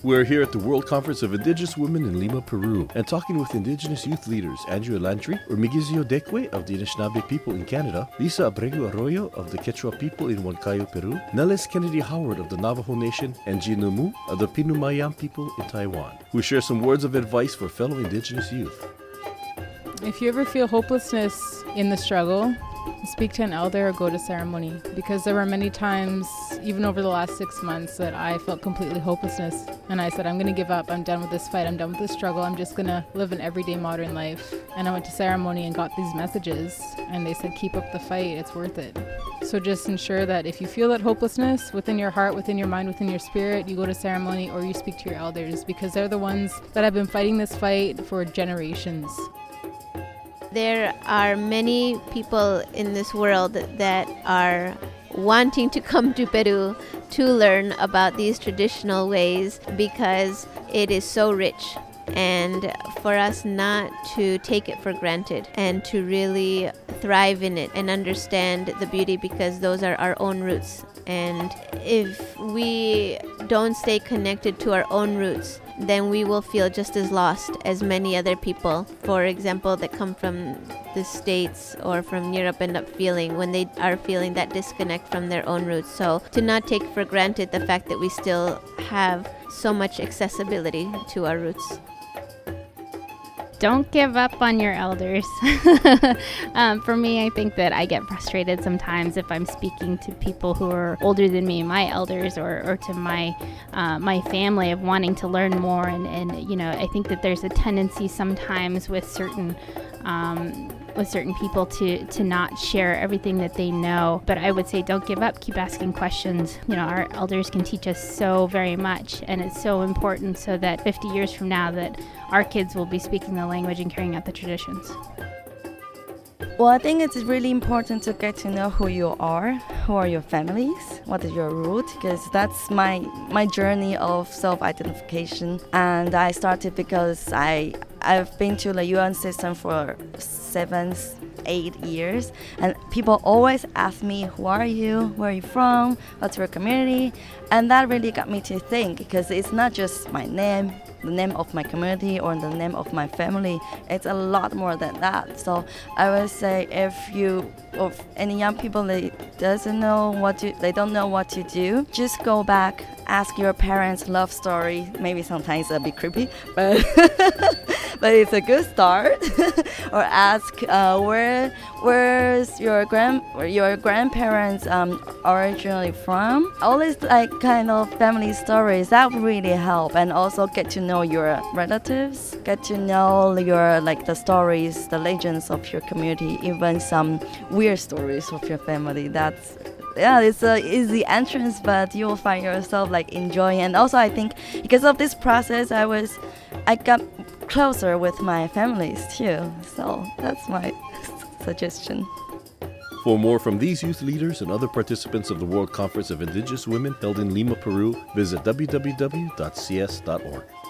We're here at the World Conference of Indigenous Women in Lima, Peru, and talking with Indigenous youth leaders Andrew Landry, Urmigizio Dekwe of the Anishinaabe people in Canada, Lisa Abreu Arroyo of the Quechua people in Huancayo, Peru, Nellis Kennedy Howard of the Navajo Nation, and Gina Mu of the Pinumayam people in Taiwan, who share some words of advice for fellow Indigenous youth. If you ever feel hopelessness in the struggle, speak to an elder or go to ceremony, because there were many times, even over the last 6 months, that I felt completely hopelessness. And I said, I'm going to give up. I'm done with this fight. I'm done with this struggle. I'm just going to live an everyday modern life. And I went to ceremony and got these messages. And they said, keep up the fight. It's worth it. So just ensure that if you feel that hopelessness within your heart, within your mind, within your spirit, you go to ceremony or you speak to your elders, because they're the ones that have been fighting this fight for generations. There are many people in this world that are wanting to come to Peru to learn about these traditional ways because it is so rich, and for us not to take it for granted and to really thrive in it and understand the beauty, because those are our own roots. And if we don't stay connected to our own roots, then we will feel just as lost as many other people, for example, that come from the States or from Europe, end up feeling when they are feeling that disconnect from their own roots. So to not take for granted the fact that we still have so much accessibility to our roots. Don't give up on your elders. For me, I think that I get frustrated sometimes if I'm speaking to people who are older than me, my elders, or to my family, of wanting to learn more. And you know, I think that there's a tendency sometimes with certain people to not share everything that they know. But I would say don't give up, keep asking questions. You know, our elders can teach us so very much, and it's so important so that 50 years from now that our kids will be speaking the language and carrying out the traditions. Well, I think it's really important to get to know who you are, who are your families, what is your root, because that's my journey of self-identification. And I started because I've been to the UN system for 7-8 years, and people always ask me, who are you, where are you from, what's your community? And that really got me to think, because it's not just my name, the name of my community, or the name of my family. It's a lot more than that. So I would say if any young people they don't know what to do, just go back, ask your parents' love story. Maybe sometimes a bit creepy, but but it's a good start. Or ask where's your grandparents originally from. All these kind of family stories that really help, and also get to know your relatives, get to know your the stories, the legends of your community, even some weird stories of your family. It's an easy entrance, but you will find yourself enjoying. And also I think because of this process, I got closer with my families too. So that's my suggestion. For more from these youth leaders and other participants of the World Conference of Indigenous Women held in Lima, Peru, visit www.cs.org.